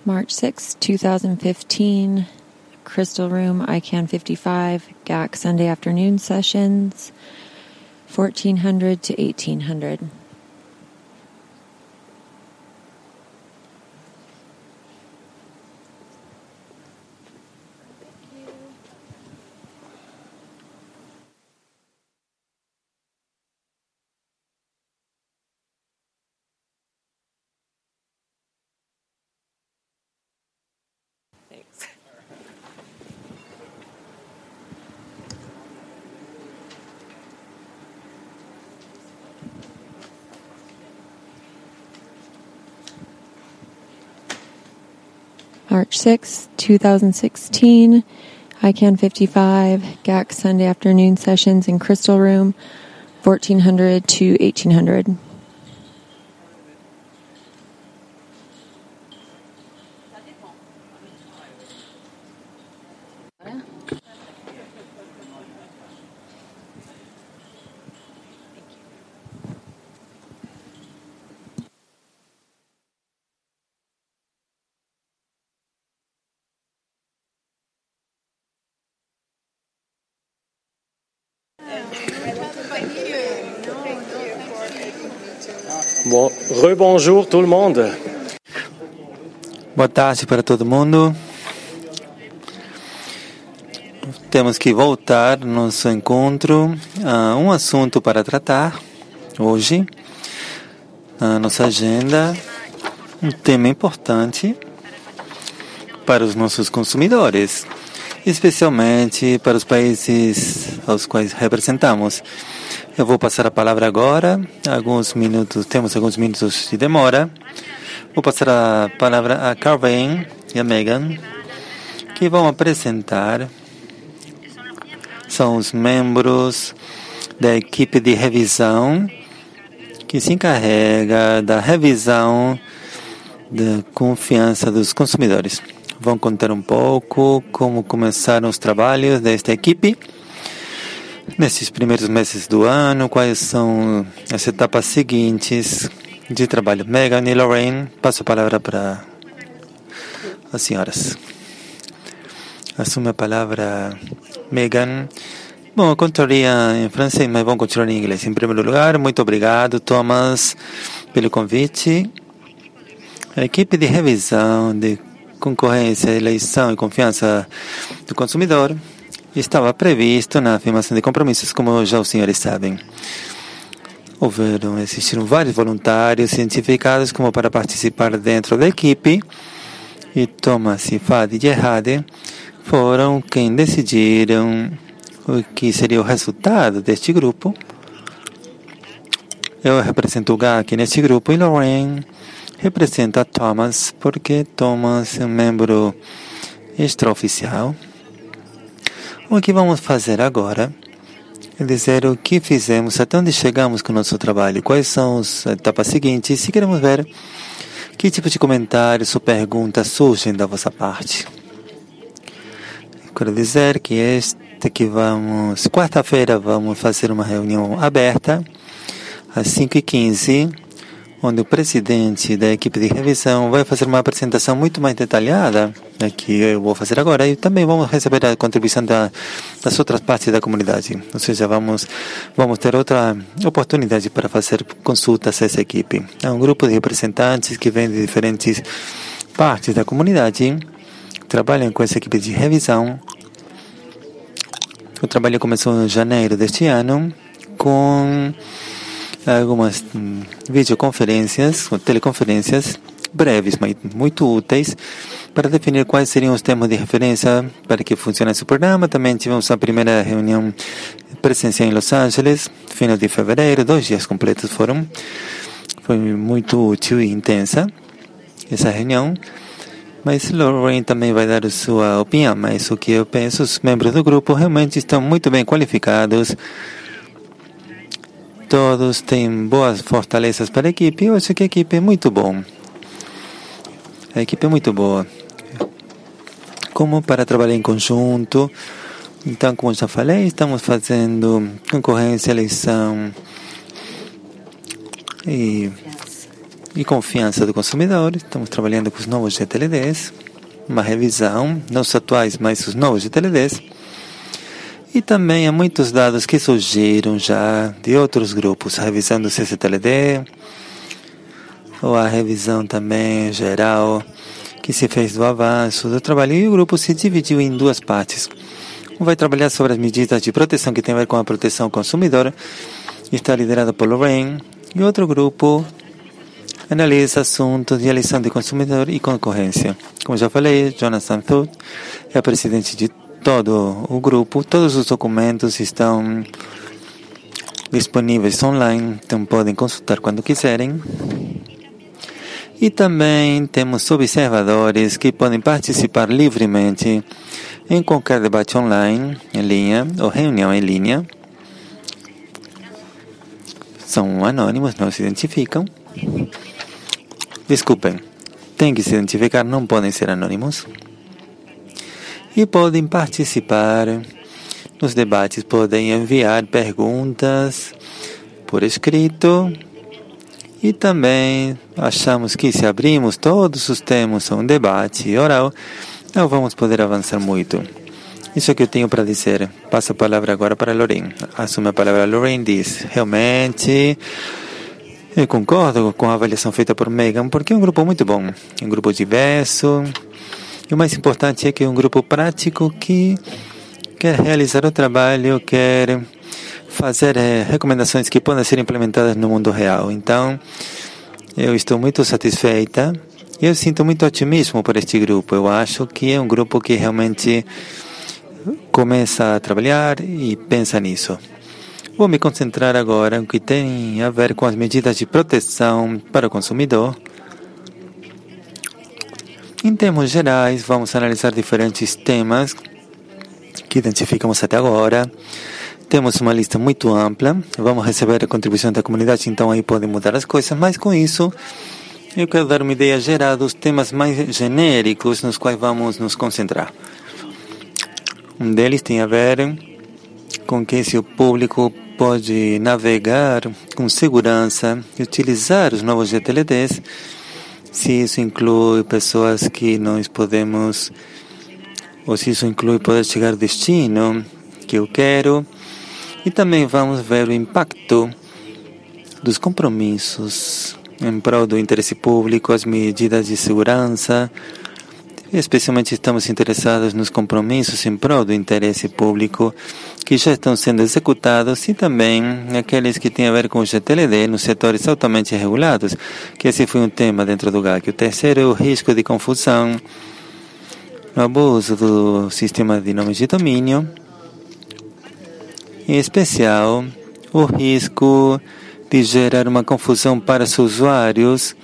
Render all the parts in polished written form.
March 6, 2015, Crystal Room, ICANN 55, GAC Sunday afternoon sessions, 1400 to 1800. March 6, 2016, ICANN 55, GAC Sunday afternoon sessions in Crystal Room, 1400 to 1800. Bon, rebonjour tout le monde. Boa tarde para todo mundo. Temos que voltar no nosso encontro a um assunto para tratar hoje na nossa agenda, um tema importante para os nossos consumidores, especialmente para os países aos quais representamos. Eu vou passar a palavra agora, temos alguns minutos de demora. Vou passar a palavra a Carvin e a Megan, que vão apresentar, são os membros da equipe de revisão que se encarrega da revisão da confiança dos consumidores. Vão contar um pouco como começaram os trabalhos desta equipe nesses primeiros meses do ano, quais são as etapas seguintes de trabalho. Megan e Lorraine, passo a palavra para as senhoras. Assume a palavra Megan. Bom, eu contaria em francês, mas vamos continuar em inglês. Em primeiro lugar, muito obrigado, Thomas, pelo convite. A equipe de revisão de concorrência, eleição e confiança do consumidor estava previsto na afirmação de compromissos, como já os senhores sabem. Existiram vários voluntários identificados como para participar dentro da equipe, e Thomas e Fadi Gerhade foram quem decidiram o que seria o resultado deste grupo. Eu represento o GAC neste grupo e Lorraine representa Thomas, porque Thomas é um membro extraoficial. O que vamos fazer agora é dizer o que fizemos, até onde chegamos com o nosso trabalho, quais são as etapas seguintes, se queremos ver que tipo de comentários ou perguntas surgem da vossa parte. Quero dizer que quarta-feira vamos fazer uma reunião aberta às 5h15, onde o presidente da equipe de revisão vai fazer uma apresentação muito mais detalhada, que eu vou fazer agora, e também vamos receber a contribuição das outras partes da comunidade. Ou seja, vamos ter outra oportunidade para fazer consultas a essa equipe. É um grupo de representantes que vem de diferentes partes da comunidade, trabalham com essa equipe de revisão. O trabalho começou em janeiro deste ano, com algumas videoconferências ou teleconferências breves, mas muito úteis, para definir quais seriam os temas de referência para que funcionasse o programa. Também tivemos a primeira reunião presencial em Los Angeles, final de fevereiro, 2 dias completos foram. Foi muito útil e intensa essa reunião. Mas Lorraine também vai dar a sua opinião, mas o que eu penso, os membros do grupo realmente estão muito bem qualificados. Todos têm boas fortalezas para a equipe. Eu acho que a equipe é muito boa. A equipe é muito boa. Como para trabalhar em conjunto. Então, como já falei, estamos fazendo concorrência, eleição e e confiança do consumidor. Estamos trabalhando com os novos GTLDs, uma revisão, não os atuais, mas os novos GTLDs. E também há muitos dados que surgiram já de outros grupos, a revisão do CCTLD, ou a revisão também geral que se fez do avanço do trabalho. E o grupo se dividiu em duas partes. Um vai trabalhar sobre as medidas de proteção que tem a ver com a proteção ao consumidor, está liderado por Lorraine. E outro grupo analisa assuntos de eleição de consumidor e concorrência. Como já falei, Jonathan Thut é a presidente de todo o grupo. Todos os documentos estão disponíveis online, então podem consultar quando quiserem. E também temos observadores que podem participar livremente em qualquer debate online, em linha, ou reunião em linha. São anônimos, não se identificam. Desculpem, tem que se identificar, não podem ser anônimos. E podem participar nos debates, podem enviar perguntas por escrito. E também achamos que se abrimos todos os temas a um debate oral, não vamos poder avançar muito. Isso é o que eu tenho para dizer. Passo a palavra agora para a Lorraine. Assume a palavra. Lorraine diz, realmente, eu concordo com a avaliação feita por Megan, porque é um grupo muito bom, um grupo diverso. E o mais importante é que é um grupo prático que quer realizar o trabalho, quer fazer recomendações que podem ser implementadas no mundo real. Então, eu estou muito satisfeita e eu sinto muito otimismo por este grupo. Eu acho que é um grupo que realmente começa a trabalhar e pensa nisso. Vou me concentrar agora no que tem a ver com as medidas de proteção para o consumidor. Em termos gerais, vamos analisar diferentes temas que identificamos até agora. Temos uma lista muito ampla, vamos receber a contribuição da comunidade, então aí podem mudar as coisas, mas com isso eu quero dar uma ideia geral dos temas mais genéricos nos quais vamos nos concentrar. Um deles tem a ver com que se o público pode navegar com segurança e utilizar os novos GTLDs, se isso inclui pessoas que nós podemos, ou se isso inclui poder chegar ao destino que eu quero. E também vamos ver o impacto dos compromissos em prol do interesse público, as medidas de segurança. Especialmente estamos interessados nos compromissos em prol do interesse público que já estão sendo executados e também aqueles que têm a ver com o GTLD nos setores altamente regulados, que esse foi um tema dentro do GAC. O terceiro é o risco de confusão no abuso do sistema de nomes de domínio, em especial o risco de gerar uma confusão para os usuários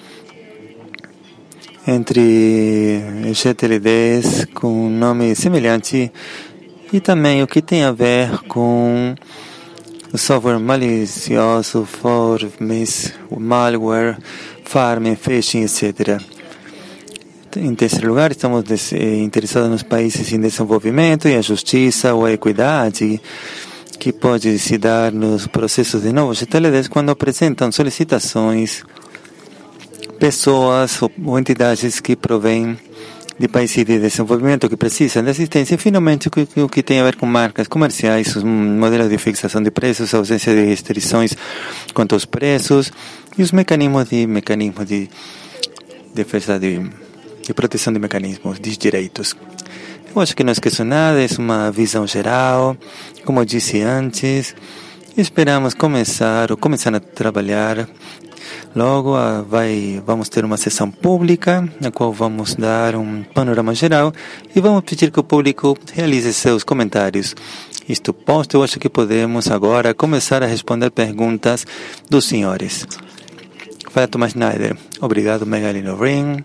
entre GTLDs com nome semelhante e também o que tem a ver com o software malicioso, malware, farming, phishing, etc. Em terceiro lugar, estamos interessados nos países em desenvolvimento e a justiça ou a equidade que pode se dar nos processos de novos GTLDs quando apresentam solicitações pessoas ou entidades que provêm de países de desenvolvimento que precisam de assistência. E, finalmente, o que tem a ver com marcas comerciais, os modelos de fixação de preços, a ausência de restrições quanto aos preços e os mecanismos de defesa de proteção de mecanismos de direitos. Eu acho que não esqueço nada, é uma visão geral. Como eu disse antes, esperamos começar a trabalhar. Logo vamos ter uma sessão pública, na qual vamos dar um panorama geral e vamos pedir que o público realize seus comentários. Isto posto, eu acho que podemos agora começar a responder perguntas dos senhores. Fala Thomas Schneider. Obrigado, Megan Lorraine.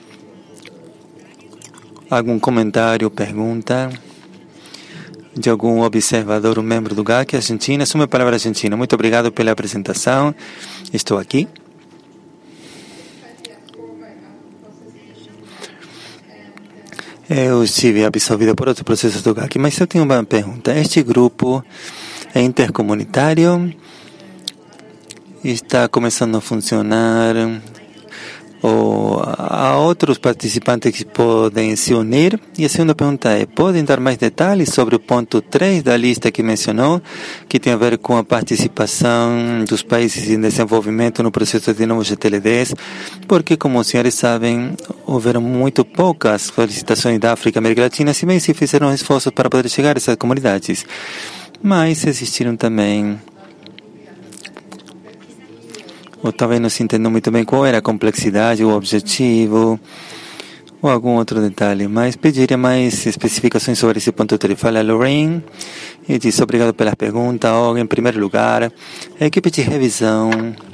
Algum comentário, pergunta de algum observador ou membro do GAC Argentina? Assume a palavra Argentina. Muito obrigado pela apresentação. Estou aqui. Eu estive absorvido por outros processos do GAC, mas eu tenho uma pergunta. Este grupo é intercomunitário? Está começando a funcionar ou há outros participantes que podem se unir? E a segunda pergunta é, podem dar mais detalhes sobre o ponto 3 da lista que mencionou, que tem a ver com a participação dos países em desenvolvimento no processo de novo GTLDs, porque, como os senhores sabem, houveram muito poucas solicitações da África e América Latina, se bem se fizeram esforços para poder chegar a essas comunidades. Mas existiram também, ou talvez não se entendeu muito bem qual era a complexidade, o objetivo, ou algum outro detalhe, mas pediria mais especificações sobre esse ponto 3. Fala Lorraine, e diz obrigado pelas perguntas. Em primeiro lugar, a equipe de revisão,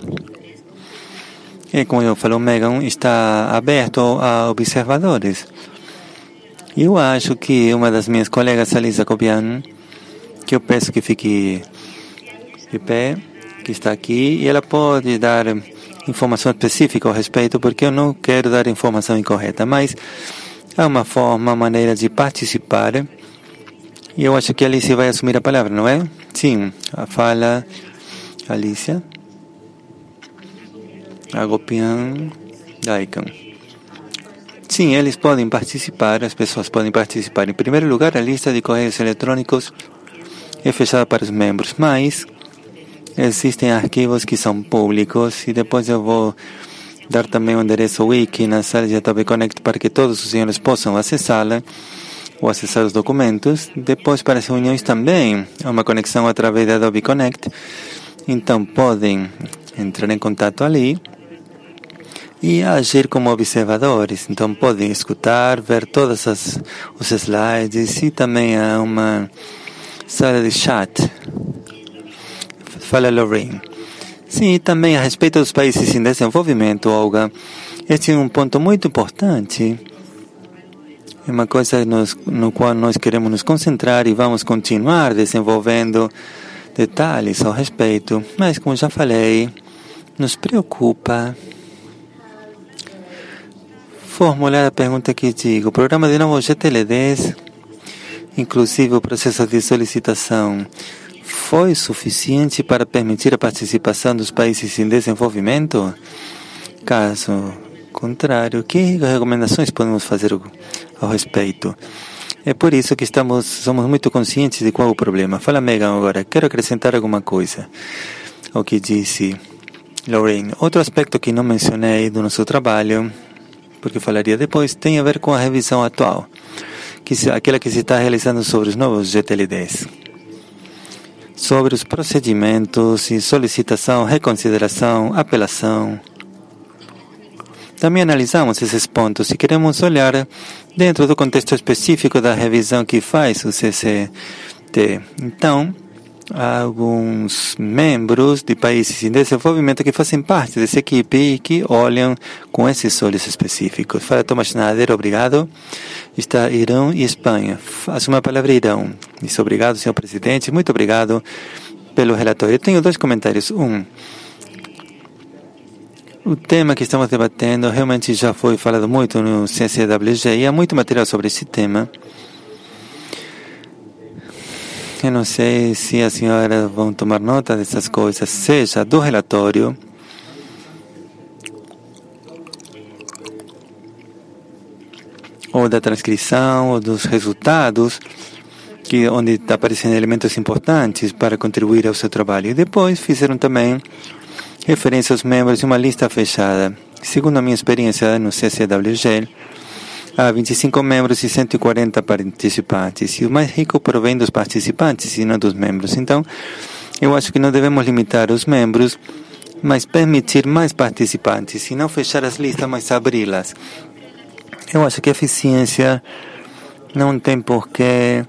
como eu falei, o Megan está aberto a observadores. Eu acho que uma das minhas colegas, Alisa Cobian, que eu peço que fique de pé, que está aqui, e ela pode dar informação específica ao respeito, porque eu não quero dar informação incorreta, mas há uma forma, uma maneira de participar, e eu acho que a Alicia vai assumir a palavra, não é? Sim, a fala, Alicia, Agopian, Daikan. Sim, eles podem participar, as pessoas podem participar. Em primeiro lugar, a lista de correios eletrônicos é fechada para os membros, mas existem arquivos que são públicos, e depois eu vou dar também o endereço wiki na sala de Adobe Connect para que todos os senhores possam acessá-la ou acessar os documentos. Depois, para as reuniões também há uma conexão através da Adobe Connect, então podem entrar em contato ali e agir como observadores. Então podem escutar, ver todos os slides, e também há uma sala de chat. Fala Lorraine. Sim, e também a respeito dos países em desenvolvimento, Olga, este é um ponto muito importante. É uma coisa no qual nós queremos nos concentrar e vamos continuar desenvolvendo detalhes ao respeito. Mas, como já falei, nos preocupa formular a pergunta que digo. O programa de novo GTLDs, inclusive o processo de solicitação, foi suficiente para permitir a participação dos países em desenvolvimento? Caso contrário, que recomendações podemos fazer ao respeito? É por isso que somos muito conscientes de qual é o problema. Fala, Megan, agora. Quero acrescentar alguma coisa ao que disse Lorraine. Outro aspecto que não mencionei do nosso trabalho, porque falaria depois, tem a ver com a revisão atual, aquela que se está realizando sobre os novos GTLDs. Sobre os procedimentos e solicitação, reconsideração, apelação. Também analisamos esses pontos e queremos olhar dentro do contexto específico da revisão que faz o CCT. Então, há alguns membros de países em desenvolvimento que fazem parte dessa equipe e que olham com esses olhos específicos. Fala Thomas Schneider, obrigado. Está Irão e Espanha. Assume a palavra Irão. Isso, obrigado, senhor presidente. Muito obrigado pelo relatório. Eu tenho dois comentários. O tema que estamos debatendo realmente já foi falado muito no CCWG e há muito material sobre esse tema. Eu não sei se as senhoras vão tomar nota dessas coisas, seja do relatório ou da transcrição ou dos resultados, onde está aparecendo elementos importantes para contribuir ao seu trabalho. E depois fizeram também referência aos membros de uma lista fechada. Segundo a minha experiência no CCWG, há 25 membros e 140 participantes. E o mais rico provém dos participantes e não dos membros. Então, eu acho que não devemos limitar os membros, mas permitir mais participantes. E não fechar as listas, mas abri-las. Eu acho que a eficiência não tem por que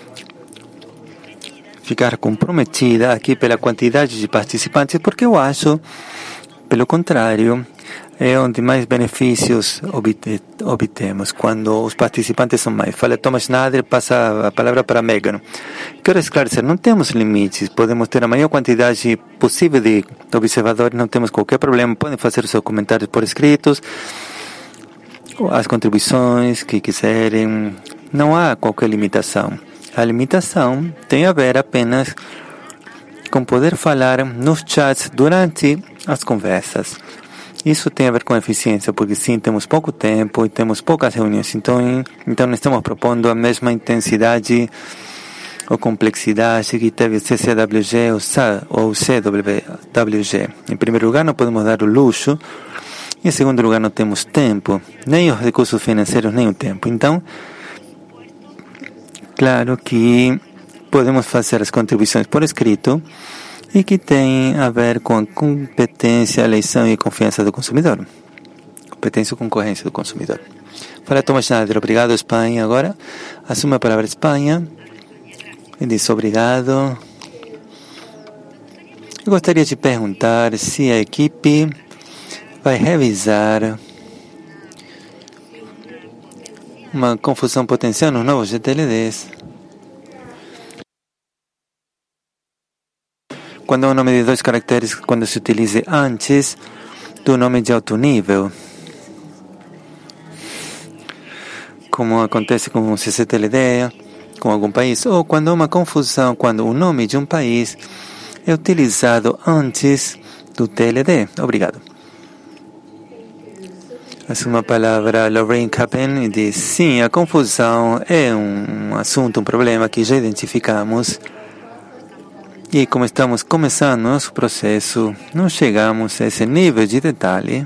ficar comprometida aqui pela quantidade de participantes, porque eu acho, pelo contrário, é onde mais benefícios obtemos, quando os participantes são mais. Fala Thomas Nader, passa a palavra para Megan. Quero esclarecer, não temos limites, podemos ter a maior quantidade possível de observadores, não temos qualquer problema, podem fazer os seus comentários por escritos, as contribuições que quiserem, não há qualquer limitação. A limitação tem a ver apenas com poder falar nos chats durante as conversas. Isso tem a ver com eficiência, porque sim, temos pouco tempo e temos poucas reuniões. Então não estamos propondo a mesma intensidade ou complexidade que teve o CCWG ou o CWG. Em primeiro lugar, não podemos dar o luxo. E em segundo lugar, não temos tempo, nem os recursos financeiros, nem o tempo. Então, claro que podemos fazer as contribuições por escrito e que tem a ver com a competência, eleição e confiança do consumidor. Competência e concorrência do consumidor. Fala Tomás Schneider, obrigado Espanha. Agora, assume a palavra Espanha e diz obrigado. Eu gostaria de perguntar se a equipe vai revisar uma confusão potencial nos novos GTLDs. Quando é um nome de 2 caracteres, quando se utilize antes do nome de alto nível, como acontece com o CCTLD, com algum país, ou quando há uma confusão, quando o nome de um país é utilizado antes do TLD. Obrigado. Uma palavra Lorraine Capen diz, sim, a confusão é um assunto, um problema que já identificamos. E como estamos começando nosso processo, não chegamos a esse nível de detalhe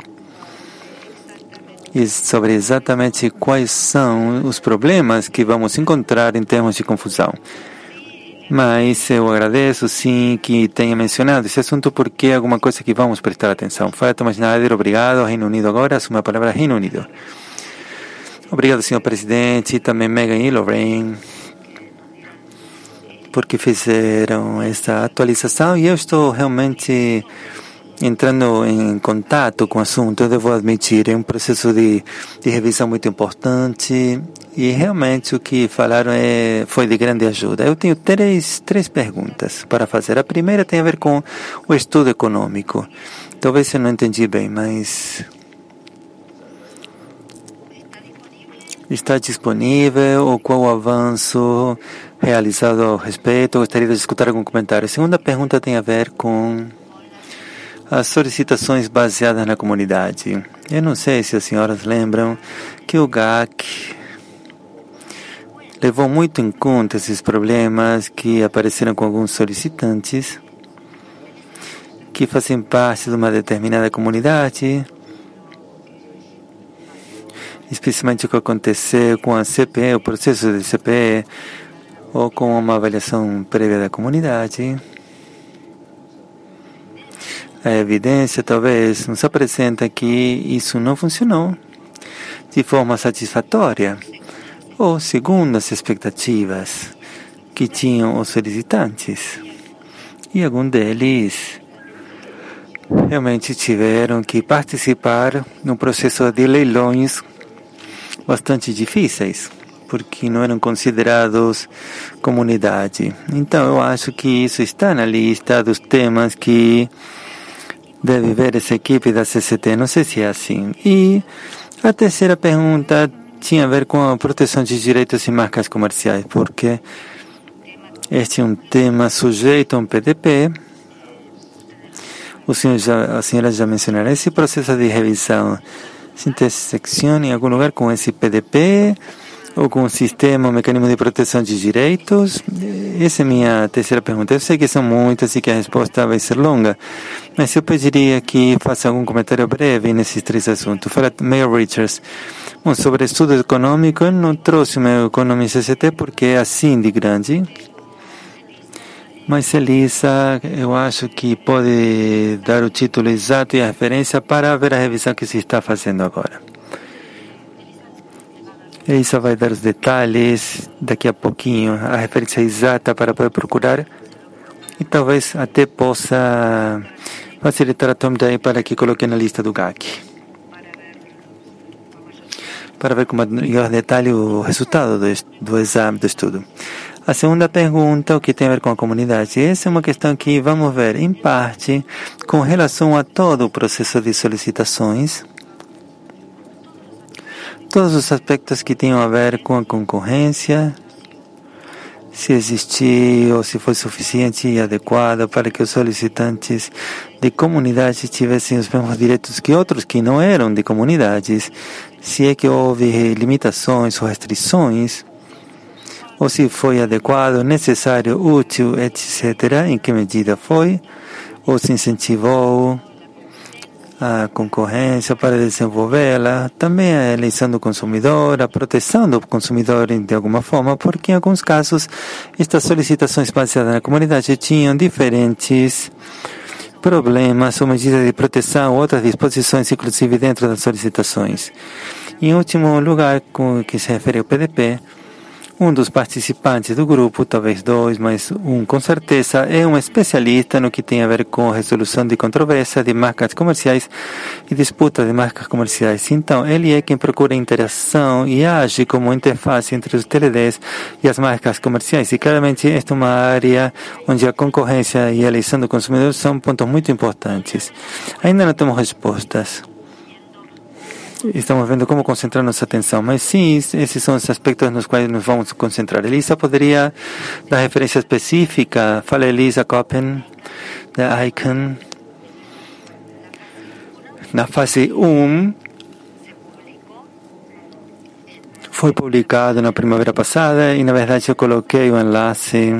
e sobre exatamente quais são os problemas que vamos encontrar em termos de confusão. Mas eu agradeço, sim, que tenha mencionado esse assunto, porque é alguma coisa que vamos prestar atenção. Fala Tomás Schneider, obrigado. Reino Unido agora, assume a palavra Reino Unido. Obrigado, senhor presidente, também Megan e Lorraine, porque fizeram essa atualização e eu estou realmente entrando em contato com o assunto. Eu devo admitir, é um processo de revisão muito importante e realmente o que falaram foi de grande ajuda. Eu tenho três perguntas para fazer. A primeira tem a ver com o estudo econômico. Talvez eu não entendi bem, mas está disponível ou qual o avanço realizado ao respeito? Eu gostaria de escutar algum comentário. A segunda pergunta tem a ver com as solicitações baseadas na comunidade. Eu não sei se as senhoras lembram que o GAC levou muito em conta esses problemas que apareceram com alguns solicitantes que fazem parte de uma determinada comunidade, especialmente o que aconteceu com a CPE, o processo de CPE, ou com uma avaliação prévia da comunidade. A evidência talvez nos apresenta que isso não funcionou de forma satisfatória, ou segundo as expectativas que tinham os solicitantes. E alguns deles realmente tiveram que participar num processo de leilões bastante difíceis, porque não eram considerados comunidade. Então, eu acho que isso está na lista dos temas que deve ver essa equipe da CCT. Não sei se é assim. E a terceira pergunta tinha a ver com a proteção de direitos e marcas comerciais, porque este é um tema sujeito a um PDP. A senhora já mencionaram esse processo de revisão. Se intersecciona em algum lugar com esse PDP ou com o sistema, o mecanismo de proteção de direitos? Essa é a minha terceira pergunta. Eu sei que são muitas e que a resposta vai ser longa, mas eu pediria que faça algum comentário breve nesses três assuntos. Fala Mayor Richards. Bom, sobre estudo econômico, eu não trouxe o meu Economy CCT porque é assim de grande. Mas Elisa, eu acho que pode dar o título exato e a referência para ver a revisão que se está fazendo agora. Elisa vai dar os detalhes daqui a pouquinho, a referência exata para poder procurar e talvez até possa facilitar a Tom daí para que coloque na lista do GAC, para ver com maior detalhe o resultado do exame, do estudo. A segunda pergunta, o que tem a ver com a comunidade? Essa é uma questão que vamos ver, em parte, com relação a todo o processo de solicitações, todos os aspectos que tenham a ver com a concorrência, se existiu ou se foi suficiente e adequado para que os solicitantes de comunidades tivessem os mesmos direitos que outros que não eram de comunidades, se é que houve limitações ou restrições, ou se foi adequado, necessário, útil, etc., em que medida foi, ou se incentivou a concorrência para desenvolvê-la, também a eleição do consumidor, a proteção do consumidor de alguma forma, porque em alguns casos estas solicitações baseadas na comunidade tinham diferentes problemas ou medidas de proteção, outras disposições, inclusive dentro das solicitações. Em último lugar, com o que se refere ao PDP, um dos participantes do grupo, talvez dois, mas um com certeza, é um especialista no que tem a ver com a resolução de controvérsias de marcas comerciais e disputas de marcas comerciais. Então, ele é quem procura interação e age como interface entre os TLDs e as marcas comerciais. E claramente esta é uma área onde a concorrência e a eleição do consumidor são pontos muito importantes. Ainda não temos respostas. Estamos vendo como concentrar nossa atenção, mas sim, esses são os aspectos nos quais nos vamos concentrar. Elisa poderia dar referência específica? Fala Elisa Koppen, da ICANN. Na fase 1, foi publicado na primavera passada e, na verdade, eu coloquei o enlace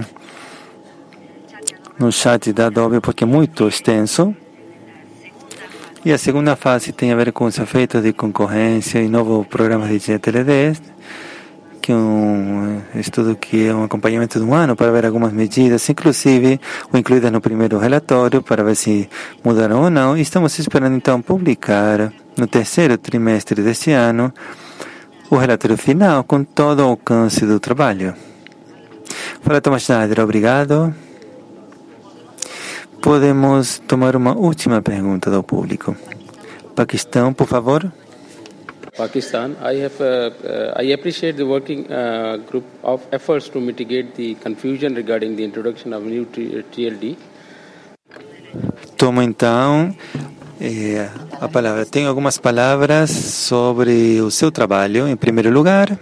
no chat da Adobe porque é muito extenso. E a segunda fase tem a ver com os efeitos de concorrência e novos programas de GTLD, que é um estudo que é um acompanhamento de um ano para ver algumas medidas, inclusive o incluídas no primeiro relatório, para ver se mudaram ou não. E estamos esperando então publicar no terceiro trimestre deste ano o relatório final com todo o alcance do trabalho. Fala Tomás Schneider, obrigado. Podemos tomar uma última pergunta do público. Paquistão, por favor. Pakistan, I appreciate the working group of efforts to mitigate the confusion regarding the introduction of new TLD. Tomo então a palavra. Tenho algumas palavras sobre o seu trabalho. Em primeiro lugar,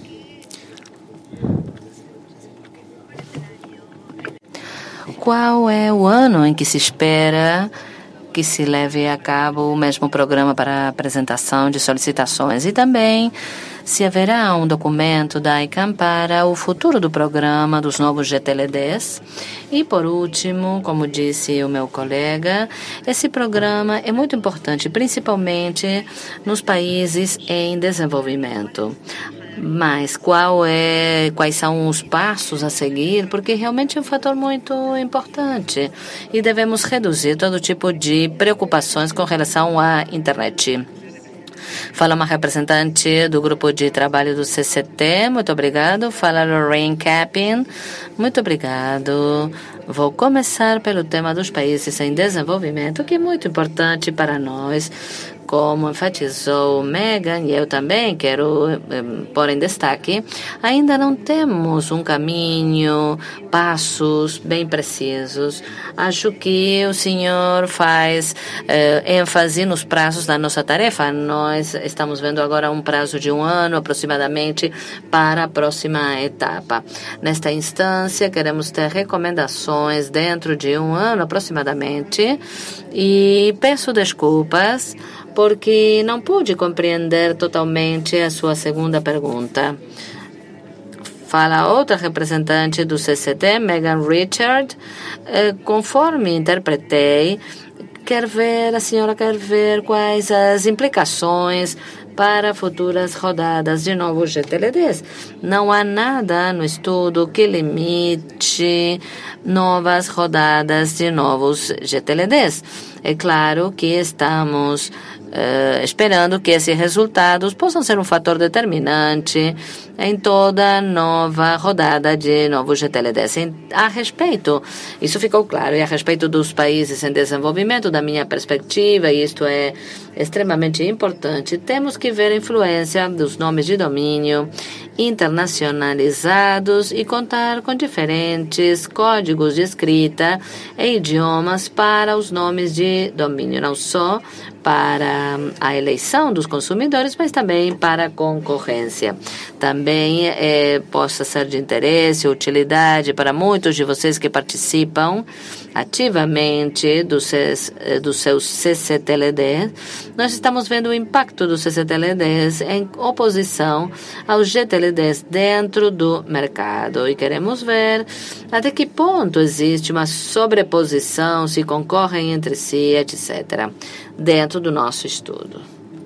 qual é o ano em que se espera que se leve a cabo o mesmo programa para apresentação de solicitações? E também se haverá um documento da ICANN para o futuro do programa dos novos GTLDs. E, por último, como disse o meu colega, esse programa é muito importante, principalmente nos países em desenvolvimento. Mas quais são os passos a seguir? Porque realmente é um fator muito importante e devemos reduzir todo tipo de preocupações com relação à internet. Fala uma representante do grupo de trabalho do CCT. Muito obrigado. Fala Lorraine Cappin. Muito obrigado. Vou começar pelo tema dos países em desenvolvimento, que é muito importante para nós. Como enfatizou Megan, e eu também quero pôr em destaque, ainda não temos um caminho, passos bem precisos. Acho que o senhor faz ênfase nos prazos da nossa tarefa. Nós estamos vendo agora um prazo de 1 ano aproximadamente para a próxima etapa. Nesta instância, queremos ter recomendações dentro de 1 ano aproximadamente e peço desculpas porque não pude compreender totalmente a sua segunda pergunta. Fala outra representante do CCT, Megan Richard. Conforme interpretei, a senhora quer ver quais as implicações para futuras rodadas de novos GTLDs. Não há nada no estudo que limite novas rodadas de novos GTLDs. É claro que estamos esperando que esses resultados possam ser um fator determinante em toda nova rodada de novos GTLDs. A respeito, isso ficou claro, e a respeito dos países em desenvolvimento, da minha perspectiva, e isto é extremamente importante, temos que ver a influência dos nomes de domínio internacionalizados e contar com diferentes códigos de escrita e idiomas para os nomes de domínio, não só para a eleição dos consumidores, mas também para a concorrência. Também também possa ser de interesse, utilidade para muitos de vocês que participam ativamente dos seus CCTLDs. Nós estamos vendo o impacto dos CCTLDs em oposição aos GTLDs dentro do mercado e queremos ver até que ponto existe uma sobreposição, se concorrem entre si, etc., dentro do nosso estudo.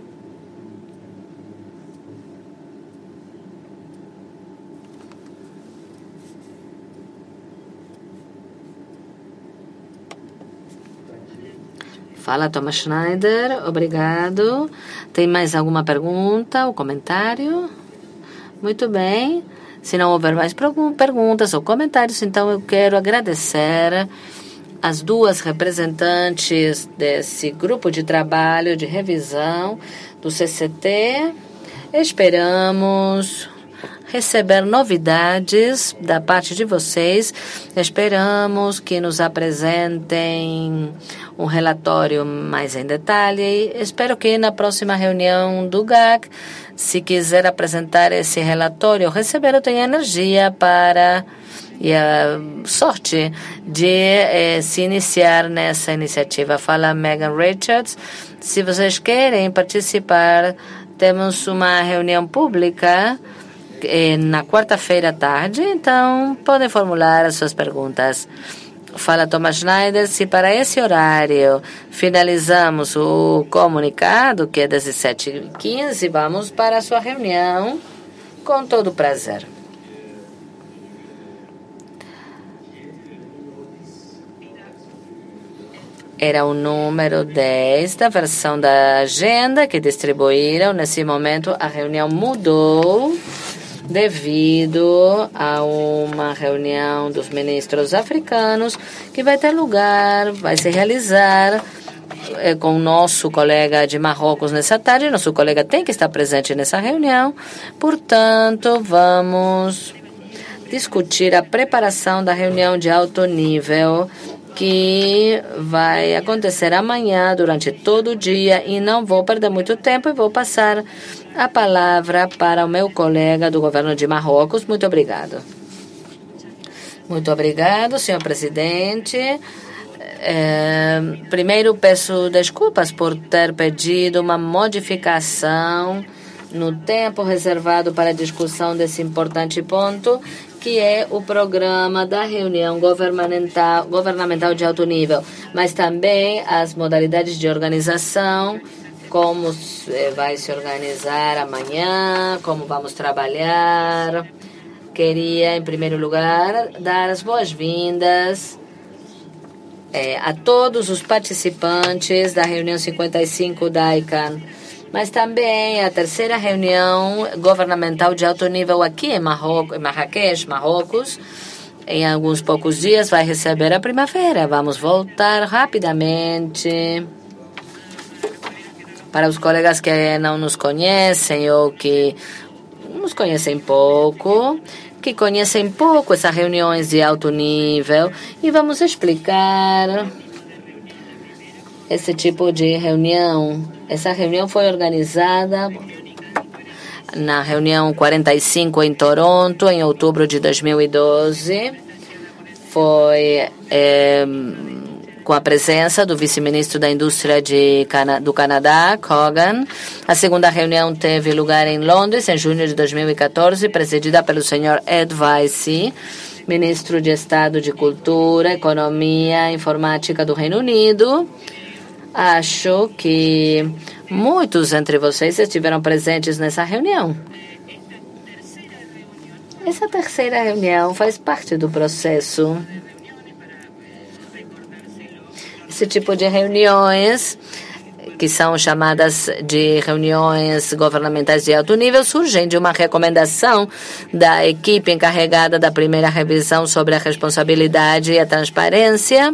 Fala, Thomas Schneider. Obrigado. Tem mais alguma pergunta ou comentário? Muito bem. Se não houver mais perguntas ou comentários, então eu quero agradecer as duas representantes desse grupo de trabalho de revisão do CCT. Esperamos receber novidades da parte de vocês. Esperamos que nos apresentem um relatório mais em detalhe. Espero que na próxima reunião do GAC, se quiser apresentar esse relatório, receber, eu tenho energia para e a sorte de se iniciar nessa iniciativa. Fala Megan Richards. Se vocês querem participar, temos uma reunião pública na quarta-feira à tarde, então podem formular as suas perguntas. Fala Thomas Schneider, se para esse horário finalizamos o comunicado, que é 17h15, vamos para a sua reunião com todo prazer. Era o número 10 da versão da agenda que distribuíram. Nesse momento, a reunião mudou devido a uma reunião dos ministros africanos que vai ter lugar, vai se realizar com o nosso colega de Marrocos nessa tarde. Nosso colega tem que estar presente nessa reunião. Portanto, vamos discutir a preparação da reunião de alto nível que vai acontecer amanhã durante todo o dia e não vou perder muito tempo e vou passar a palavra para o meu colega do governo de Marrocos. Muito obrigado. Muito obrigado, senhor presidente. Primeiro, peço desculpas por ter pedido uma modificação no tempo reservado para a discussão desse importante ponto, que é o programa da reunião governamental de alto nível, mas também as modalidades de organização, como vai se organizar amanhã, como vamos trabalhar. Queria, em primeiro lugar, dar as boas-vindas a todos os participantes da reunião 55 da ICANN, mas também a terceira reunião governamental de alto nível aqui em Marrakech, Marrocos. Em alguns poucos dias vai receber a primavera. Vamos voltar rapidamente. Para os colegas que não nos conhecem ou que nos conhecem pouco, que conhecem pouco essas reuniões de alto nível, e vamos explicar esse tipo de reunião. Essa reunião foi organizada na reunião 45 em Toronto, em outubro de 2012. Foi com a presença do vice-ministro da Indústria do Canadá, Kogan. A segunda reunião teve lugar em Londres, em junho de 2014, presidida pelo senhor Ed Vaisi, ministro de Estado de Cultura, Economia e Informática do Reino Unido. Acho que muitos entre vocês estiveram presentes nessa reunião. Essa terceira reunião faz parte do processo. Esse tipo de reuniões, que são chamadas de reuniões governamentais de alto nível, surgem de uma recomendação da equipe encarregada da primeira revisão sobre a responsabilidade e a transparência,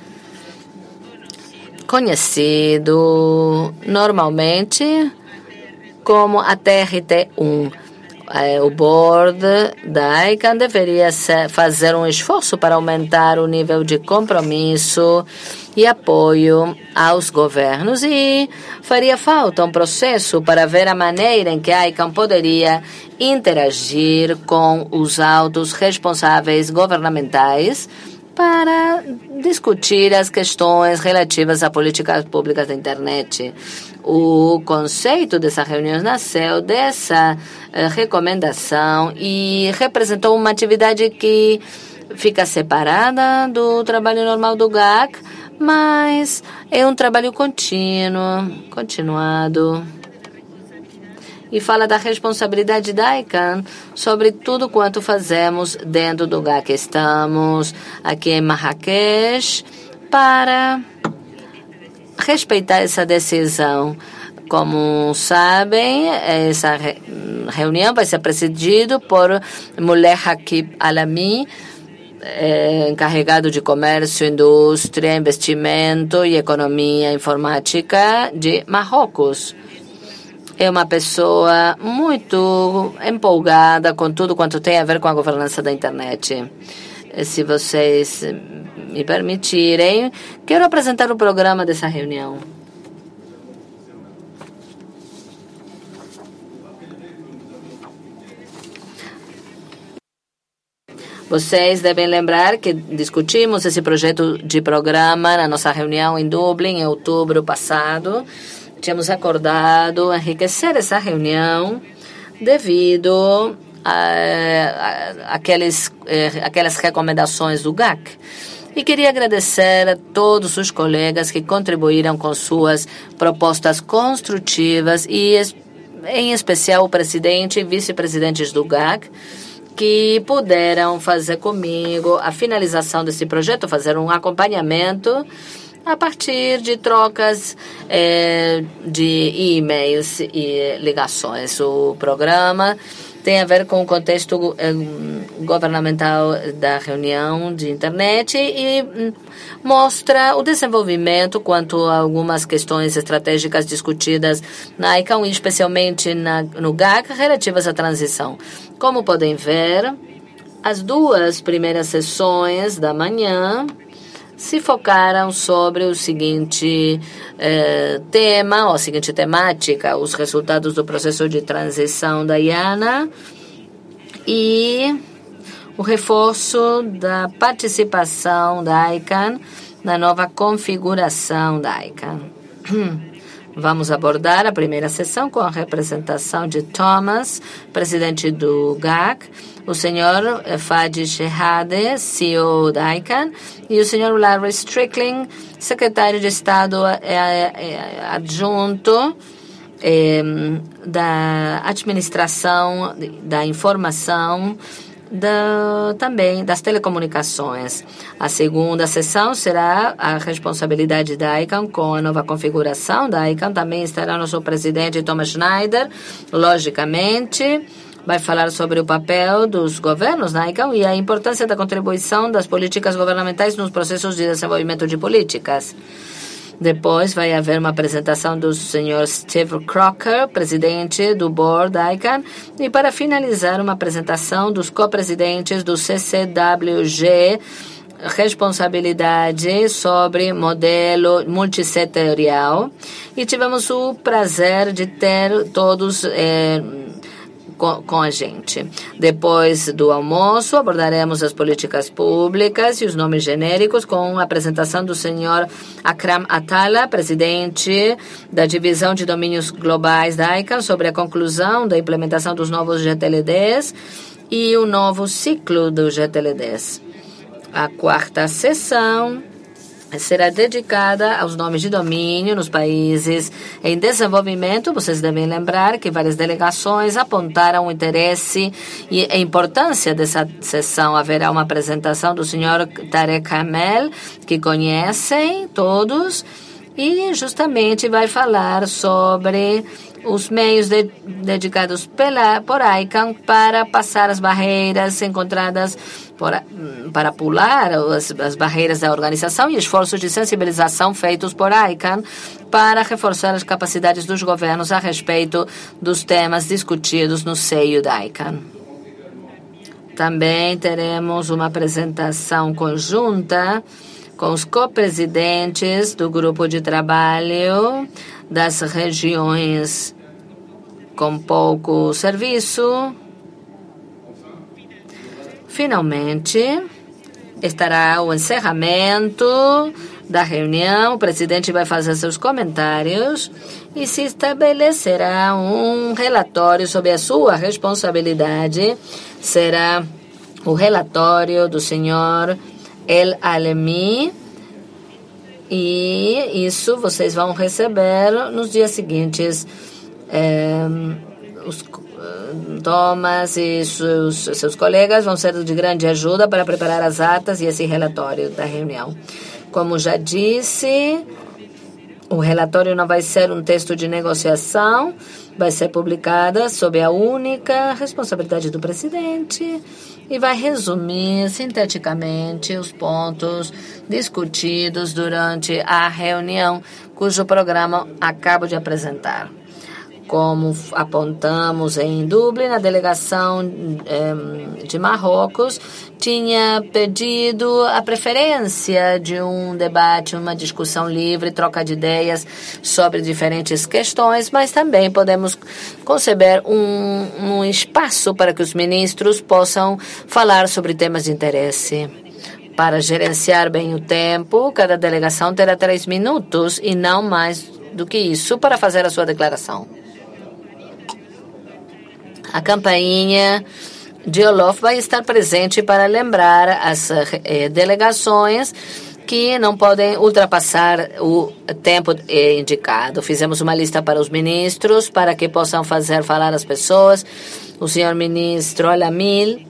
conhecido normalmente como a TRT1. O board da ICANN deveria fazer um esforço para aumentar o nível de compromisso e apoio aos governos, e faria falta um processo para ver a maneira em que a ICANN poderia interagir com os altos responsáveis governamentais para discutir as questões relativas a políticas públicas da internet. O conceito dessa reunião nasceu dessa recomendação e representou uma atividade que fica separada do trabalho normal do GAC, mas é um trabalho continuado. E fala da responsabilidade da ICANN sobre tudo quanto fazemos dentro do GAC. Estamos aqui em Marrakech para respeitar essa decisão. Como sabem, essa reunião vai ser presidida por Moulay Hakib Alami, encarregado de comércio, indústria, investimento e economia informática de Marrocos. É uma pessoa muito empolgada com tudo quanto tem a ver com a governança da internet. Se vocês me permitirem, quero apresentar o programa dessa reunião. Vocês devem lembrar que discutimos esse projeto de programa na nossa reunião em Dublin em outubro passado. Tínhamos acordado enriquecer essa reunião devido a aquelas recomendações do GAC. E queria agradecer a todos os colegas que contribuíram com suas propostas construtivas e, em especial, o presidente e vice-presidentes do GAC, que puderam fazer comigo a finalização desse projeto, fazer um acompanhamento a partir de trocas de e-mails e ligações. O programa tem a ver com o contexto governamental da reunião de internet e mostra o desenvolvimento quanto a algumas questões estratégicas discutidas na ICANN, especialmente no GAC, relativas à transição. Como podem ver, as duas primeiras sessões da manhã se focaram sobre o seguinte tema, ou a seguinte temática, os resultados do processo de transição da IANA e o reforço da participação da ICANN na nova configuração da ICANN. Vamos abordar a primeira sessão com a representação de Thomas, presidente do GAC, o senhor Fadi Shehadeh, CEO da ICANN, e o senhor Larry Strickling, secretário de Estado adjunto da Administração da Informação, também das telecomunicações. A segunda sessão será a responsabilidade da ICANN com a nova configuração da ICANN. Também estará nosso presidente Thomas Schneider, logicamente. Vai falar sobre o papel dos governos na ICANN e a importância da contribuição das políticas governamentais nos processos de desenvolvimento de políticas. Depois vai haver uma apresentação do Sr. Steve Crocker, presidente do board da ICANN, e para finalizar uma apresentação dos co-presidentes do CCWG, responsabilidade sobre modelo multissetorial. E tivemos o prazer de ter todos com a gente. Depois do almoço, abordaremos as políticas públicas e os nomes genéricos com a apresentação do senhor Akram Atala, presidente da Divisão de Domínios Globais da ICANN, sobre a conclusão da implementação dos novos GTLDs e o novo ciclo dos GTLDs. A quarta sessão será dedicada aos nomes de domínio nos países em desenvolvimento. Vocês devem lembrar que várias delegações apontaram o interesse e a importância dessa sessão. Haverá uma apresentação do senhor Tarek Hamel, que conhecem todos, e justamente vai falar sobre os meios dedicados por ICANN para passar as barreiras encontradas para pular as barreiras da organização e esforços de sensibilização feitos por ICANN para reforçar as capacidades dos governos a respeito dos temas discutidos no seio da ICANN. Também teremos uma apresentação conjunta com os co-presidentes do grupo de trabalho das regiões com pouco serviço Finalmente, estará o encerramento da reunião, o presidente vai fazer seus comentários e se estabelecerá um relatório sobre a sua responsabilidade. Será o relatório do senhor El Alemi e isso vocês vão receber nos dias seguintes. Os Thomas e seus colegas vão ser de grande ajuda para preparar as atas e esse relatório da reunião. Como já disse, o relatório não vai ser um texto de negociação, vai ser publicada sob a única responsabilidade do presidente e vai resumir sinteticamente os pontos discutidos durante a reunião, cujo programa acabo de apresentar. Como apontamos em Dublin, a delegação de Marrocos tinha pedido a preferência de um debate, uma discussão livre, troca de ideias sobre diferentes questões, mas também podemos conceber um espaço para que os ministros possam falar sobre temas de interesse. Para gerenciar bem o tempo, cada delegação terá 3 minutos e não mais do que isso para fazer a sua declaração. A campainha de Olof vai estar presente para lembrar as delegações que não podem ultrapassar o tempo indicado. Fizemos uma lista para os ministros para que possam falar as pessoas. O senhor ministro Alamil.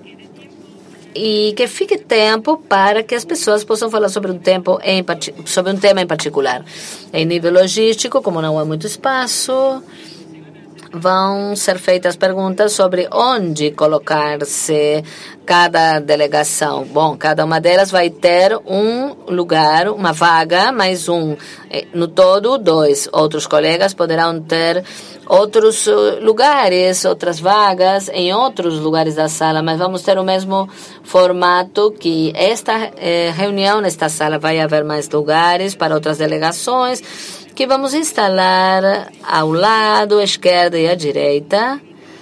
E que fique tempo para que as pessoas possam falar sobre um tema em particular. Em nível logístico, como não há muito espaço, vão ser feitas perguntas sobre onde colocar-se cada delegação. Bom, cada uma delas vai ter um lugar, uma vaga, mais um. No todo, 2. Outros colegas poderão ter outros lugares, outras vagas em outros lugares da sala, mas vamos ter o mesmo formato que esta reunião nesta sala. Vai haver mais lugares para outras delegações que vamos instalar ao lado, à esquerda e à direita.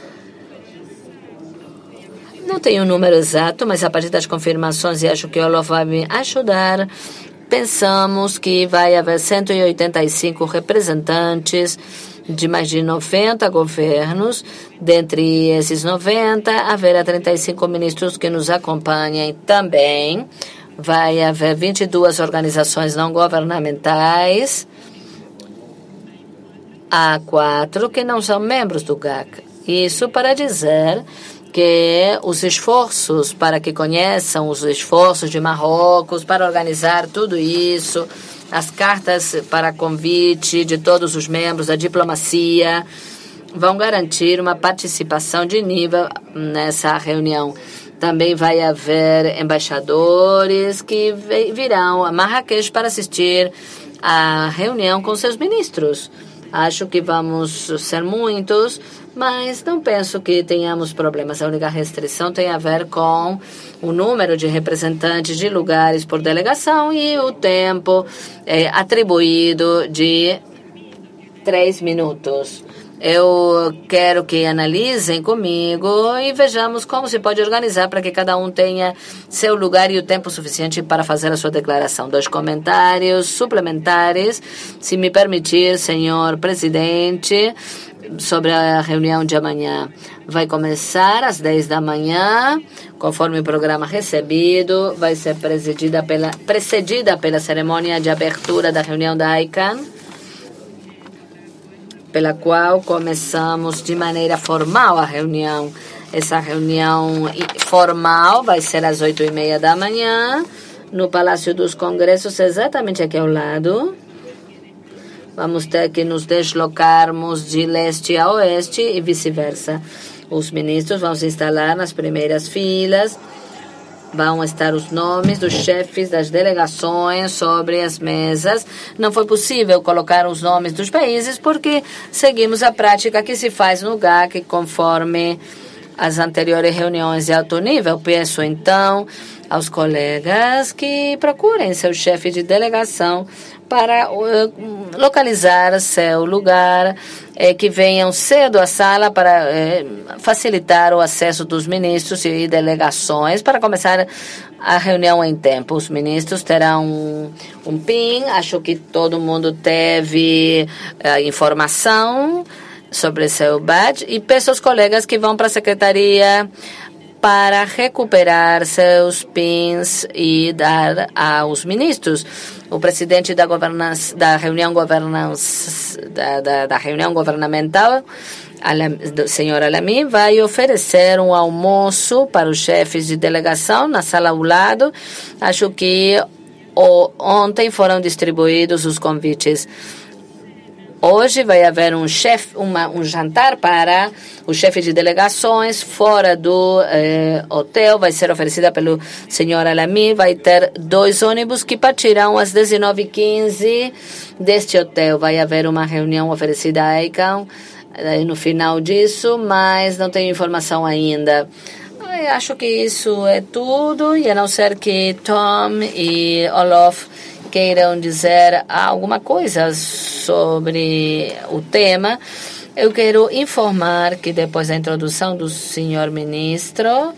Não tenho um número exato, mas a partir das confirmações, e acho que o Olof vai me ajudar, pensamos que vai haver 185 representantes de mais de 90 governos. Dentre esses 90, haverá 35 ministros que nos acompanhem também. Vai haver 22 organizações não governamentais. Há 4 que não são membros do GAC. Isso para dizer que os esforços para que conheçam os esforços de Marrocos para organizar tudo isso, as cartas para convite de todos os membros da diplomacia, vão garantir uma participação de nível nessa reunião. Também vai haver embaixadores que virão a Marrakech para assistir à reunião com seus ministros. Acho que vamos ser muitos, mas não penso que tenhamos problemas. A única restrição tem a ver com o número de representantes de lugares por delegação e o tempo atribuído de 3 minutos. Eu quero que analisem comigo e vejamos como se pode organizar para que cada um tenha seu lugar e o tempo suficiente para fazer a sua declaração. 2 comentários suplementares, se me permitir, senhor presidente, sobre a reunião de amanhã. Vai começar às 10 da manhã, conforme o programa recebido. Vai ser precedida pela cerimônia de abertura da reunião da ICANN, pela qual começamos de maneira formal a reunião. Essa reunião formal vai ser às 8h30 da manhã, no Palácio dos Congressos, exatamente aqui ao lado. Vamos ter que nos deslocarmos de leste a oeste e vice-versa. Os ministros vão se instalar nas primeiras filas. Vão estar os nomes dos chefes das delegações sobre as mesas. Não foi possível colocar os nomes dos países porque seguimos a prática que se faz no GAC conforme as anteriores reuniões de alto nível. Peço, então, aos colegas que procurem seu chefe de delegação para localizar seu lugar, que venham cedo à sala para facilitar o acesso dos ministros e delegações para começar a reunião em tempo. Os ministros terão um PIN, acho que todo mundo teve informação sobre seu badge, e peço aos colegas que vão para a secretaria para recuperar seus PINs e dar aos ministros. O presidente da reunião governamental, o senhor Alami, vai oferecer um almoço para os chefes de delegação na sala ao lado. Acho que ontem foram distribuídos os convites. Hoje vai haver um jantar para os chefes de delegações fora do hotel. Vai ser oferecida pelo senhor Alami. Vai ter 2 ônibus que partirão às 19h15 deste hotel. Vai haver uma reunião oferecida à ICANN no final disso, mas não tenho informação ainda. Eu acho que isso é tudo, e a não ser que Tom e Olof queiram dizer alguma coisa sobre o tema, eu quero informar que depois da introdução do senhor ministro,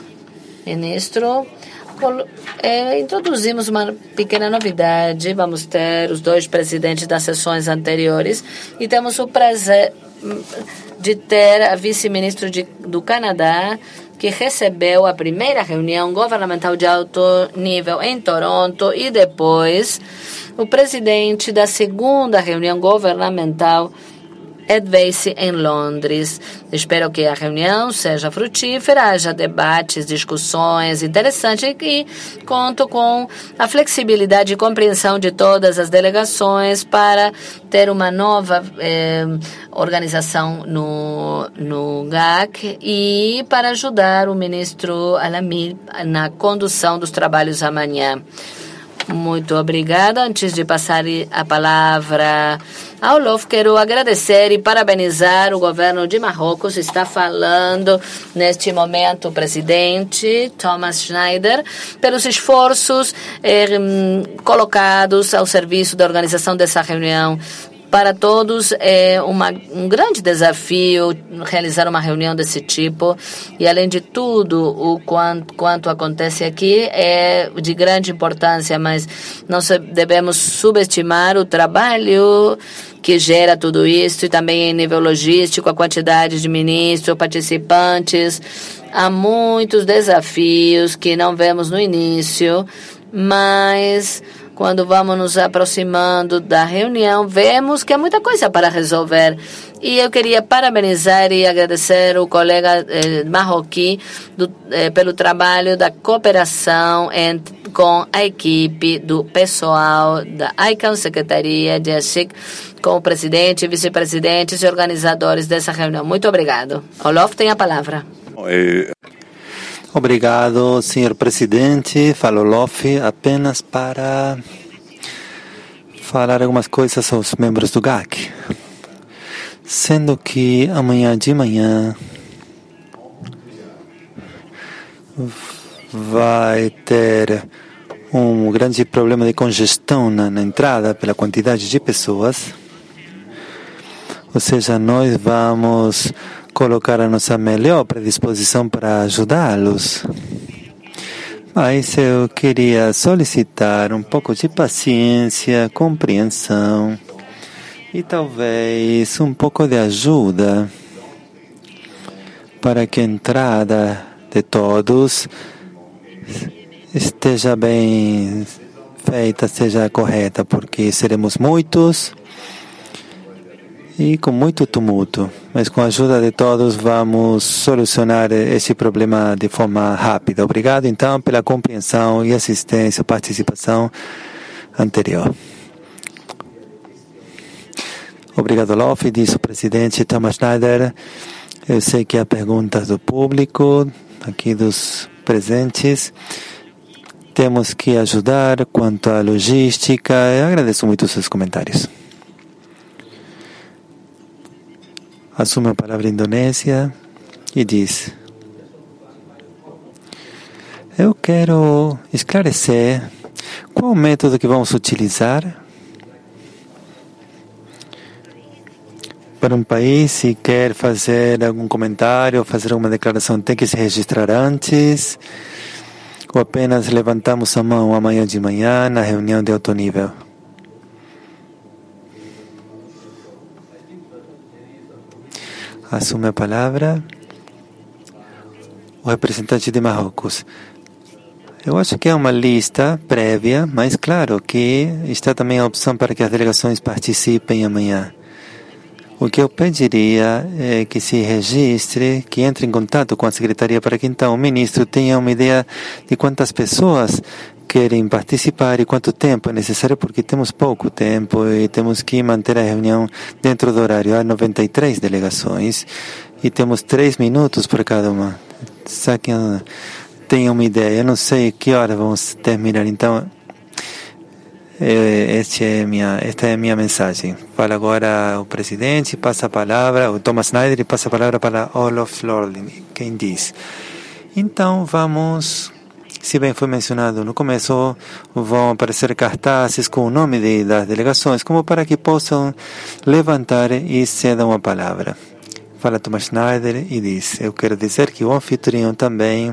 introduzimos uma pequena novidade. Vamos ter os 2 presidentes das sessões anteriores e temos o prazer de ter a vice-ministra do Canadá, que recebeu a primeira reunião governamental de alto nível em Toronto, e depois o presidente da segunda reunião governamental, Ed Vacy, em Londres. Espero que a reunião seja frutífera, haja debates, discussões interessantes, e conto com a flexibilidade e compreensão de todas as delegações para ter uma nova organização no GAC e para ajudar o ministro Alami na condução dos trabalhos amanhã. Muito obrigada. Antes de passar a palavra ao Olof, quero agradecer e parabenizar o governo de Marrocos. Está falando neste momento o presidente Thomas Schneider pelos esforços colocados ao serviço da organização dessa reunião. Para todos é um grande desafio realizar uma reunião desse tipo, e além de tudo o quanto acontece aqui é de grande importância, mas não devemos subestimar o trabalho que gera tudo isso, e também em nível logístico, a quantidade de ministros, participantes. Há muitos desafios que não vemos no início, mas quando vamos nos aproximando da reunião, vemos que há muita coisa para resolver. E eu queria parabenizar e agradecer o colega marroquim pelo trabalho da cooperação com a equipe do pessoal da ICANN, Secretaria de ASIC, com o presidente, vice-presidentes e organizadores dessa reunião. Muito obrigado. Olof tem a palavra. Obrigado, senhor presidente. Falo Olof apenas para falar algumas coisas aos membros do GAC. Sendo que amanhã de manhã vai ter um grande problema de congestão na entrada pela quantidade de pessoas. Ou seja, nós vamos colocar a nossa melhor predisposição para ajudá-los. Mas eu queria solicitar um pouco de paciência, compreensão e talvez um pouco de ajuda para que a entrada de todos esteja bem feita, seja correta, porque seremos muitos e com muito tumulto, mas com a ajuda de todos vamos solucionar esse problema de forma rápida. Obrigado, então, pela compreensão e assistência, participação anterior. Obrigado, Olof, disse o presidente Thomas Schneider. Eu sei que há perguntas do público, aqui dos presentes. Temos que ajudar quanto à logística. Eu agradeço muito os seus comentários. Assume a palavra Indonésia e diz: Eu quero esclarecer qual o método que vamos utilizar para um país. Se quer fazer algum comentário, fazer alguma declaração, tem que se registrar antes, ou apenas levantamos a mão amanhã de manhã na reunião de alto nível. Assume a palavra o representante de Marrocos. Eu acho que é uma lista prévia, mas claro que está também a opção para que as delegações participem amanhã. O que eu pediria é que se registre, que entre em contato com a secretaria para que então o ministro tenha uma ideia de quantas pessoas querem participar e quanto tempo é necessário, porque temos pouco tempo e temos que manter a reunião dentro do horário. Há 93 delegações e temos 3 minutos para cada uma. Só que tenha uma ideia, eu não sei que hora vamos terminar, então esta é a minha mensagem. Fala agora o presidente, passa a palavra, o Thomas Schneider, e passa a palavra para Olof Lorling, quem diz. Então vamos, se bem foi mencionado no começo, vão aparecer cartazes com o nome das delegações, como para que possam levantar e cedam a palavra. Fala Thomas Schneider e diz: eu quero dizer que o anfitrião também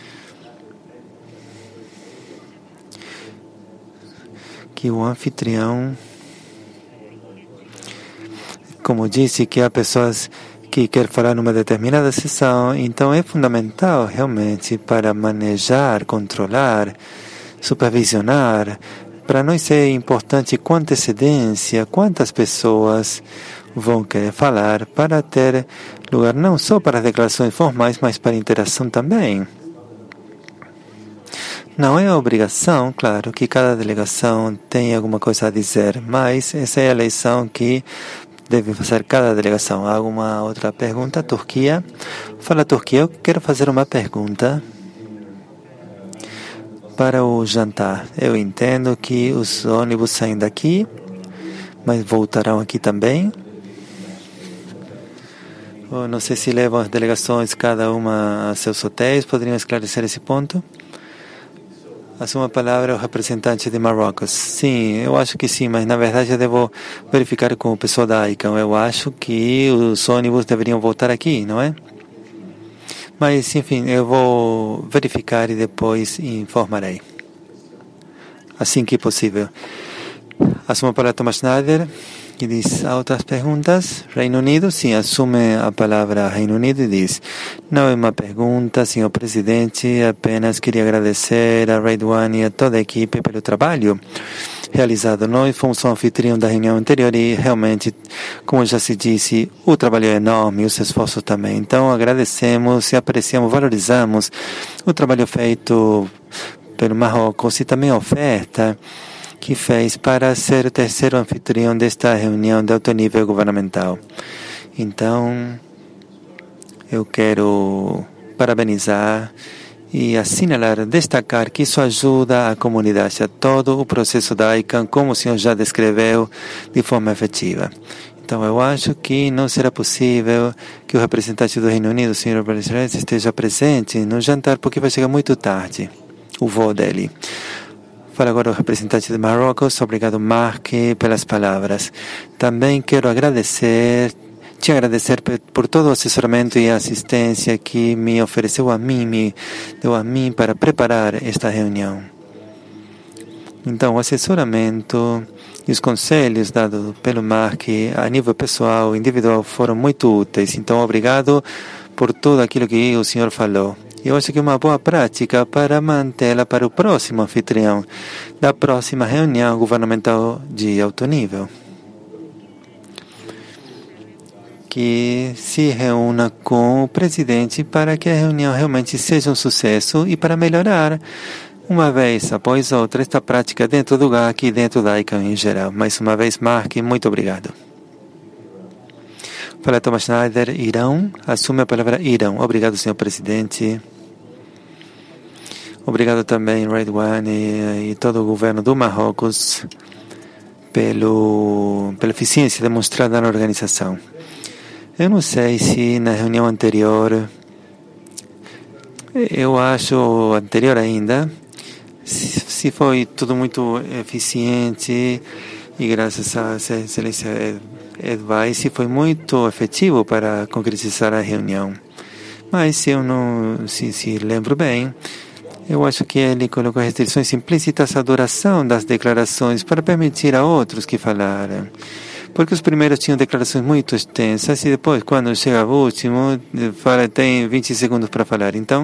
como disse, que há pessoas que querem falar numa determinada sessão, então é fundamental realmente para manejar, controlar, supervisionar. Para nós é importante com antecedência quantas pessoas vão querer falar, para ter lugar não só para as declarações formais, mas para a interação também. Não é obrigação, claro, que cada delegação tenha alguma coisa a dizer, mas essa é a lição que deve fazer cada delegação. Há alguma outra pergunta? Turquia? Fala, Turquia. Eu quero fazer uma pergunta para o jantar. Eu entendo que os ônibus saem daqui, mas voltarão aqui também. Eu não sei se levam as delegações, cada uma a seus hotéis. Poderiam esclarecer esse ponto? Assuma a palavra o representante de Marrocos. Sim, eu acho que sim, mas na verdade eu devo verificar com o pessoal da ICANN. Eu acho que os ônibus deveriam voltar aqui, não é? Mas, enfim, eu vou verificar e depois informarei. Assim que possível. Assuma a palavra Thomas Schneider, que diz: há outras perguntas? Reino Unido? Sim, assume a palavra Reino Unido e diz: não é uma pergunta, senhor presidente, apenas queria agradecer a Red One e a toda a equipe pelo trabalho realizado. Nós fomos o anfitrião da reunião anterior e realmente, como já se disse, o trabalho é enorme, os esforços também. Então agradecemos e apreciamos, valorizamos o trabalho feito pelo Marrocos e também a oferta que fez para ser o terceiro anfitrião desta reunião de alto nível governamental. Então, eu quero parabenizar e assinalar, destacar que isso ajuda a comunidade, a todo o processo da ICANN, como o senhor já descreveu, de forma efetiva. Então, eu acho que não será possível que o representante do Reino Unido, o senhor Brasileiro, esteja presente no jantar, porque vai chegar muito tarde o voo dele. Fala agora o representante de Marrocos. Obrigado, Mark, pelas palavras. Também quero te agradecer por todo o assessoramento e a assistência que me ofereceu a mim, me deu a mim para preparar esta reunião. Então, o assessoramento e os conselhos dados pelo Mark a nível pessoal, individual, foram muito úteis. Então, obrigado por tudo aquilo que o senhor falou. Eu acho que é uma boa prática para mantê-la para o próximo anfitrião da próxima reunião governamental de alto nível, que se reúna com o presidente para que a reunião realmente seja um sucesso e para melhorar, uma vez após outra, esta prática dentro do GAC e dentro da ICANN em geral. Mais uma vez, Mark, muito obrigado. Fala Thomas Schneider, Irão. Assume a palavra Irão. Obrigado, senhor presidente. Obrigado também, Red One e todo o governo do Marrocos pela eficiência demonstrada na organização. Eu não sei se na reunião anterior Eu acho anterior ainda, se foi tudo muito eficiente e graças a essa excelência Advice foi muito efetivo para concretizar a reunião. Mas se eu não se lembro bem, eu acho que ele colocou restrições implícitas à duração das declarações para permitir a outros que falaram. Porque os primeiros tinham declarações muito extensas e depois, quando chega o último, fala, tem 20 segundos para falar. Então,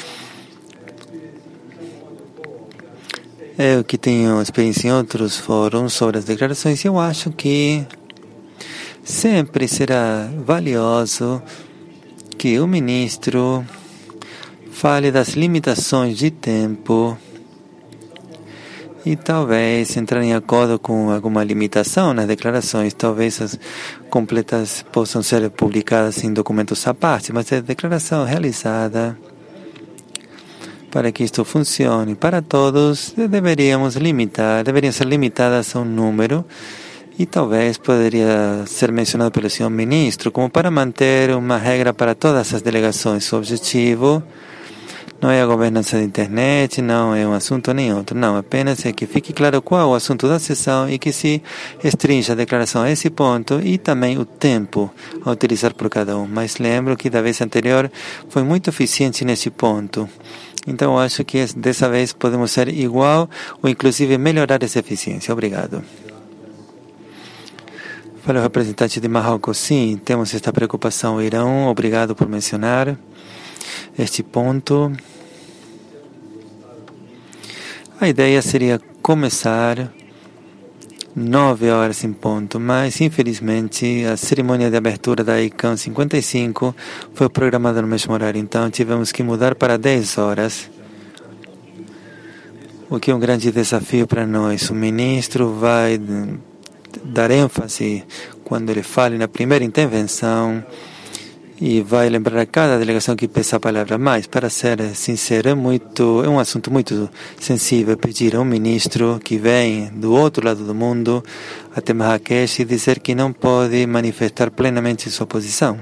eu que tenho experiência em outros fóruns sobre as declarações, eu acho que sempre será valioso que o ministro fale das limitações de tempo e talvez entrar em acordo com alguma limitação nas declarações. Talvez as completas possam ser publicadas em documentos à parte, mas a declaração realizada, para que isto funcione para todos, deveriam ser limitadas a um número e talvez poderia ser mencionado pelo senhor ministro como para manter uma regra para todas as delegações. O objetivo não é a governança da internet, não é um assunto nem outro. Não, apenas é que fique claro qual é o assunto da sessão e que se restrinja a declaração a esse ponto e também o tempo a utilizar por cada um. Mas lembro que da vez anterior foi muito eficiente nesse ponto. Então eu acho que dessa vez podemos ser igual ou inclusive melhorar essa eficiência. Obrigado. Fala o representante de Marrocos. Sim, temos esta preocupação, Irão. Obrigado por mencionar este ponto. A ideia seria começar 9 horas em ponto, mas infelizmente a cerimônia de abertura da ICANN 55 foi programada no mesmo horário, então tivemos que mudar para 10 horas, o que é um grande desafio para nós. O ministro vai dar ênfase quando ele fale na primeira intervenção e vai lembrar a cada delegação que peça a palavra. Mas, para ser sincero, é um assunto muito sensível pedir a um ministro que vem do outro lado do mundo até Marrakech e dizer que não pode manifestar plenamente sua posição.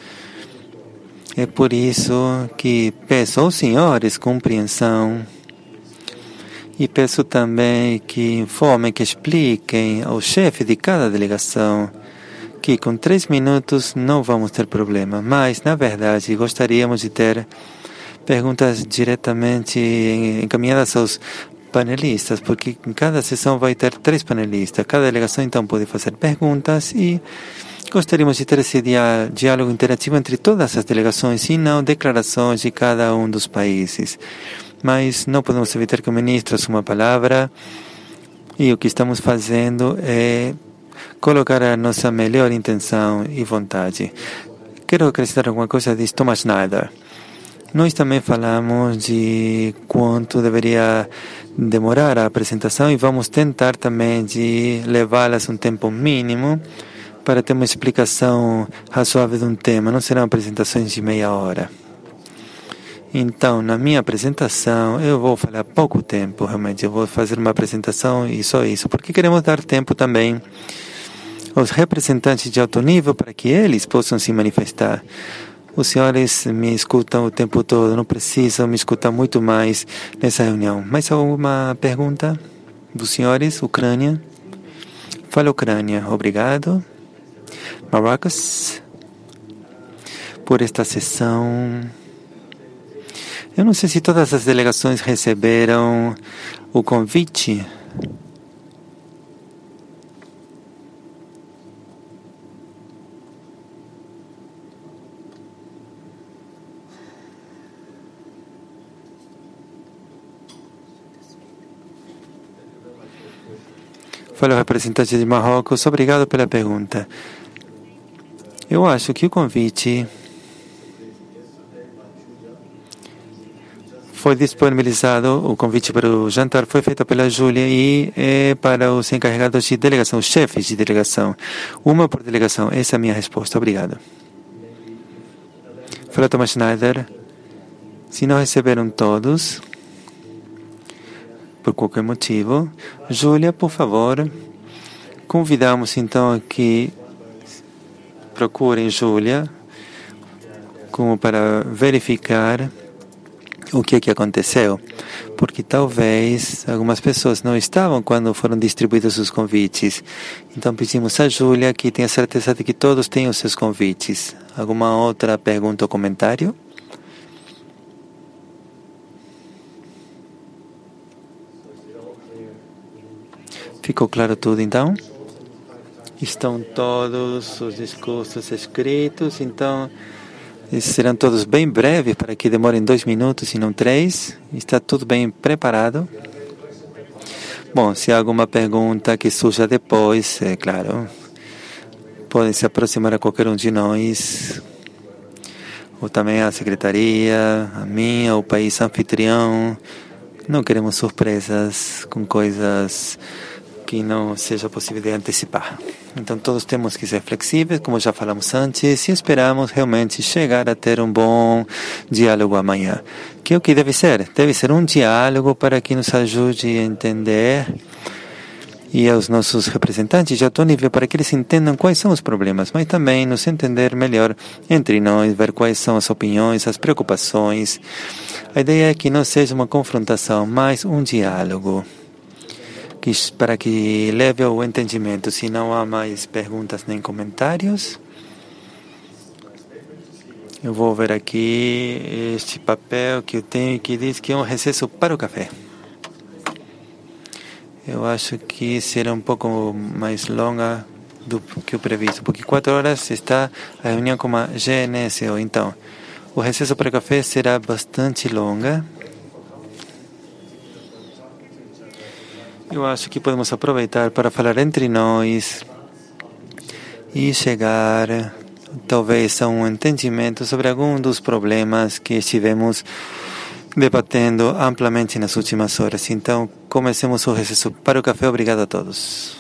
É por isso que peço aos senhores compreensão e peço também que informem, que expliquem ao chefe de cada delegação que com 3 minutos não vamos ter problema, mas, na verdade, gostaríamos de ter perguntas diretamente encaminhadas aos panelistas, porque em cada sessão vai ter 3 panelistas. Cada delegação, então, pode fazer perguntas e gostaríamos de ter esse diálogo interativo entre todas as delegações e não declarações de cada um dos países. Mas não podemos evitar que o ministro assuma a palavra e o que estamos fazendo é colocar a nossa melhor intenção e vontade. Quero acrescentar alguma coisa de Thomas Schneider. Nós também falamos de quanto deveria demorar a apresentação e vamos tentar também de levá-las um tempo mínimo para ter uma explicação razoável de um tema. Não serão apresentações de meia hora. Então, na minha apresentação, eu vou falar pouco tempo, realmente. Eu vou fazer uma apresentação e só isso, porque queremos dar tempo também aos representantes de alto nível para que eles possam se manifestar. Os senhores me escutam o tempo todo, não precisam me escutar muito mais nessa reunião. Mais alguma pergunta dos senhores? Ucrânia? Fala, Ucrânia. Obrigado. Marrocos, por esta sessão. Eu não sei se todas as delegações receberam o convite. Fala o representante de Marrocos. Obrigado pela pergunta. Eu acho que o convite foi disponibilizado, o convite para o jantar foi feito pela Júlia e para os encarregados de delegação, os chefes de delegação. Uma por delegação. Essa é a minha resposta. Obrigado. Fala Thomas Schneider. Se não receberam todos, por qualquer motivo, Júlia, por favor, convidamos então que procurem Júlia como para verificar o que aconteceu, porque talvez algumas pessoas não estavam quando foram distribuídos os convites. Então pedimos a Júlia que tenha certeza de que todos tenham os seus convites. Alguma outra pergunta ou comentário? Ficou claro tudo, então? Estão todos os discursos escritos, então serão todos bem breves para que demorem 2 minutos e não 3. Está tudo bem preparado. Bom, se há alguma pergunta que surja depois, é claro, podem se aproximar a qualquer um de nós, ou também a secretaria, a minha, o país anfitrião. Não queremos surpresas com coisas que não seja possível de antecipar. Então todos temos que ser flexíveis, como já falamos antes, e esperamos realmente chegar a ter um bom diálogo amanhã. Que é o que deve ser? Deve ser um diálogo para que nos ajude a entender, e aos nossos representantes de alto nível, para que eles entendam quais são os problemas, mas também nos entender melhor entre nós, ver quais são as opiniões, as preocupações. A ideia é que não seja uma confrontação, mas um diálogo, para que leve ao entendimento. Se não há mais perguntas nem comentários, eu vou ver aqui este papel que eu tenho que diz que é um recesso para o café. Eu acho que será um pouco mais longa do que o previsto, porque 4 horas está a reunião com a GNSO. Então, o recesso para o café será bastante longa. Eu acho que podemos aproveitar para falar entre nós e chegar, talvez, a um entendimento sobre algum dos problemas que estivemos debatendo amplamente nas últimas horas. Então, comecemos o recesso para o café. Obrigado a todos.